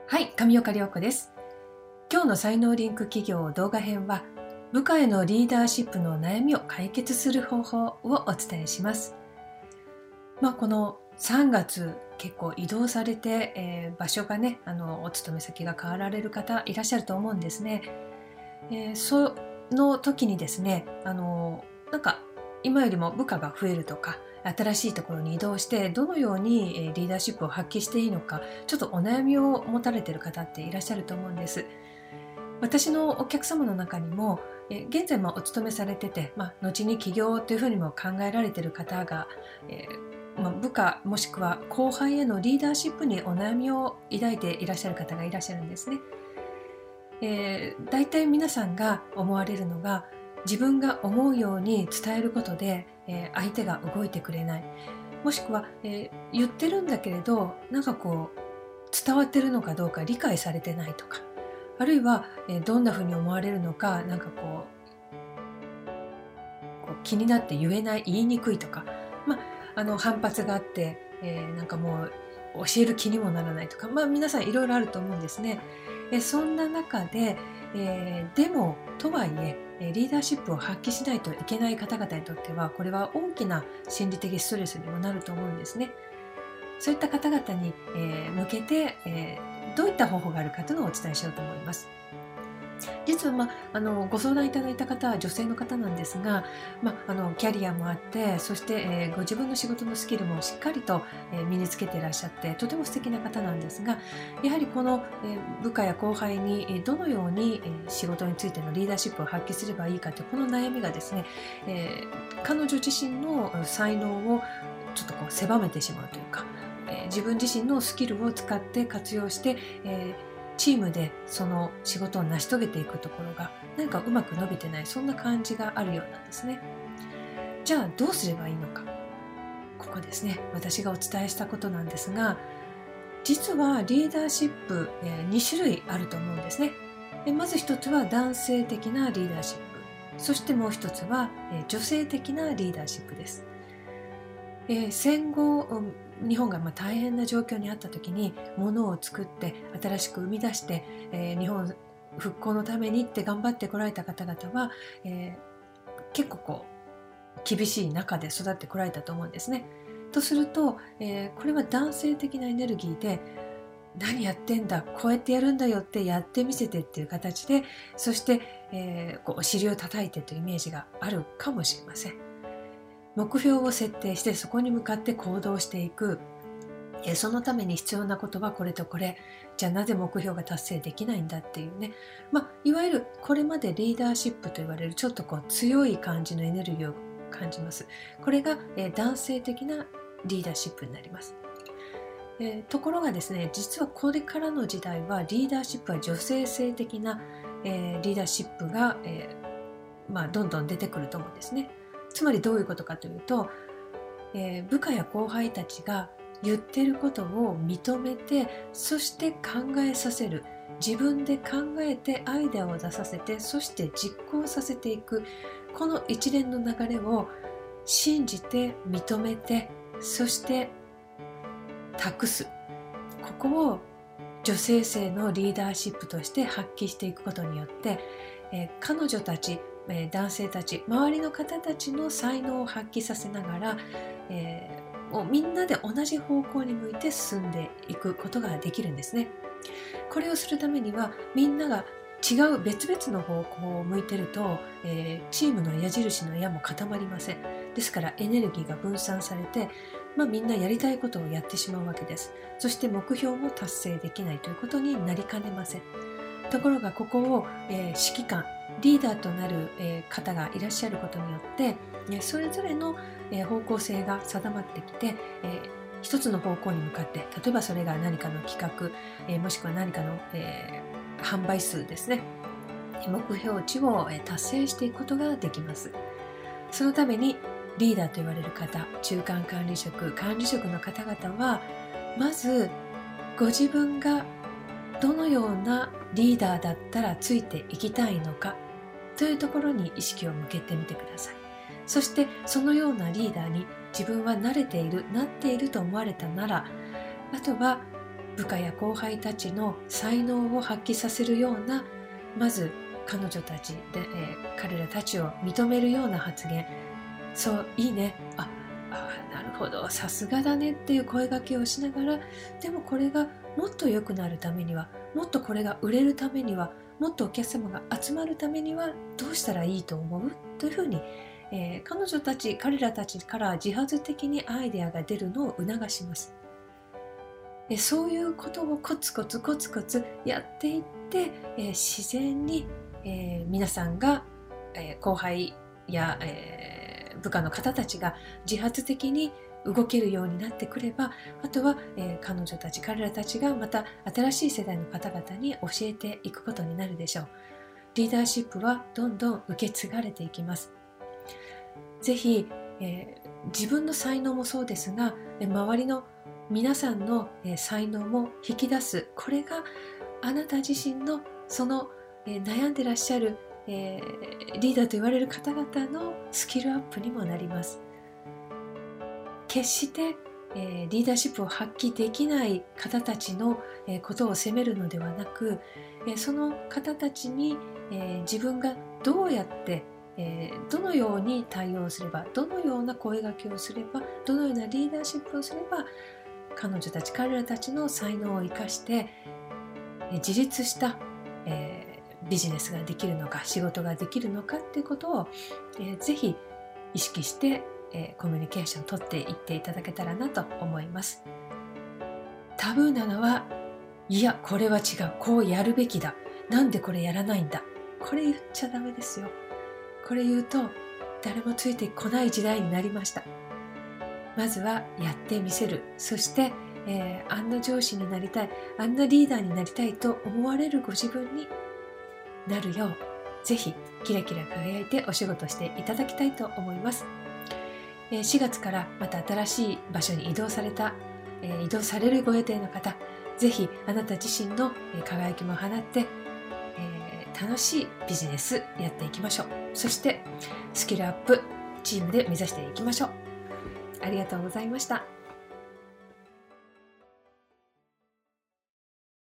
はい、上岡涼子です。今日の才能リンク企業動画編は、部下へのリーダーシップの悩みを解決する方法をお伝えします。この3月結構移動されて、場所がね、お勤め先が変わられる方いらっしゃると思うんですね。その時にですね、今よりも部下が増えるとか、新しいところに移動してどのようにリーダーシップを発揮していいのか、ちょっとお悩みを持たれている方っていらっしゃると思うんです。私のお客様の中にも現在もお勤めされてて、後に起業というふうにも考えられている方が、部下もしくは後輩へのリーダーシップにお悩みを抱いていらっしゃる方がいらっしゃるんですね。大体皆さんが思われるのが、自分が思うように伝えることで、相手が動いてくれない、もしくは、言ってるんだけれど伝わってるのかどうか理解されてないとか、あるいは、どんなふうに思われるのか気になって言えない、言いにくいとか、反発があって、もう教える気にもならないとか、皆さんいろいろあると思うんですね。そんな中で、でもとはいえリーダーシップを発揮しないといけない方々にとっては、これは大きな心理的ストレスにもなると思うんですね。そういった方々に、向けて、どういった方法があるかというのをお伝えしようと思います。実は、ご相談いただいた方は女性の方なんですが、キャリアもあって、そして、ご自分の仕事のスキルもしっかりと、身につけていらっしゃって、とても素敵な方なんですが、やはりこの、部下や後輩にどのように、仕事についてのリーダーシップを発揮すればいいかというこの悩みがですね、彼女自身の才能をちょっと狭めてしまうというか、自分自身のスキルを使って活用して、チームでその仕事を成し遂げていくところが何かうまく伸びてない、そんな感じがあるようなんですね。じゃあどうすればいいのか、ここですね、私がお伝えしたことなんですが、実はリーダーシップ、2種類あると思うんですね。まず一つは男性的なリーダーシップ、そしてもう一つは女性的なリーダーシップです。戦後日本が大変な状況にあった時に、物を作って新しく生み出して、日本復興のためにって頑張ってこられた方々は、結構厳しい中で育ってこられたと思うんですね。とすると、これは男性的なエネルギーで、何やってんだ、こうやってやるんだよってやってみせてっていう形で、そして、お尻を叩いてというイメージがあるかもしれません。目標を設定してそこに向かって行動していく。そのために必要なことはこれとこれ。じゃあなぜ目標が達成できないんだっていうね。いわゆるこれまでリーダーシップと言われるちょっと強い感じのエネルギーを感じます。これが男性的なリーダーシップになります。ところがですね、実はこれからの時代はリーダーシップは女性性的なリーダーシップがどんどん出てくると思うんですね。つまりどういうことかというと、部下や後輩たちが言ってることを認めて、そして考えさせる、自分で考えてアイデアを出させて、そして実行させていく、この一連の流れを信じて認めて、そして託す、ここを女性性のリーダーシップとして発揮していくことによって、彼女たち、男性たち、周りの方たちの才能を発揮させながら、もうみんなで同じ方向に向いて進んでいくことができるんですね。これをするためには、みんなが違う別々の方向を向いてると、チームの矢印の矢も固まりません。ですからエネルギーが分散されて、みんなやりたいことをやってしまうわけです。そして目標も達成できないということになりかねません。ところがここを、指揮官、リーダーとなる、方がいらっしゃることによって、それぞれの、方向性が定まってきて、一つの方向に向かって、例えばそれが何かの企画、もしくは何かの、販売数ですね、目標値を達成していくことができます。そのためにリーダーと言われる方、中間管理職、管理職の方々は、まずご自分がどのようなリーダーだったらついていきたいのかというところに意識を向けてみてください。そしてそのようなリーダーに自分は慣れている、なっていると思われたなら、あとは部下や後輩たちの才能を発揮させるような、まず彼女たちで、彼らたちを認めるような発言、そういいね、なるほど、さすがだねっていう声掛けをしながら、でもこれがもっと良くなるためには、もっとこれが売れるためには、もっとお客様が集まるためにはどうしたらいいと思うというふうに、彼女たち、彼らたちから自発的にアイデアが出るのを促します。そういうことをコツコツコツコツやっていって、自然に、皆さんが、後輩や、部下の方たちが自発的に動けるようになってくれば、あとは、彼女たち、彼らたちがまた新しい世代の方々に教えていくことになるでしょう。リーダーシップはどんどん受け継がれていきます。ぜひ、自分の才能もそうですが、周りの皆さんの才能も引き出す、これがあなた自身のその悩んでらっしゃるリーダーと言われる方々のスキルアップにもなります。決してリーダーシップを発揮できない方たちのことを責めるのではなく、その方たちに自分がどうやってどのように対応すれば、どのような声掛けをすれば、どのようなリーダーシップをすれば、彼女たち、彼らたちの才能を生かして自立した、ビジネスができるのか、仕事ができるのかっていうことを、ぜひ意識して、コミュニケーションを取っていっていただけたらなと思います。タブーなのは、いやこれは違う、こうやるべきだ、なんでこれやらないんだ、これ言っちゃダメですよ。これ言うと誰もついてこない時代になりました。まずはやってみせる。そして、あんな上司になりたい、あんなリーダーになりたいと思われるご自分になるよう、ぜひキラキラ輝いてお仕事していただきたいと思います。4月からまた新しい場所に移動されるご予定の方、ぜひあなた自身の輝きも放って、楽しいビジネスやっていきましょう。そしてスキルアップチームで目指していきましょう。ありがとうございました。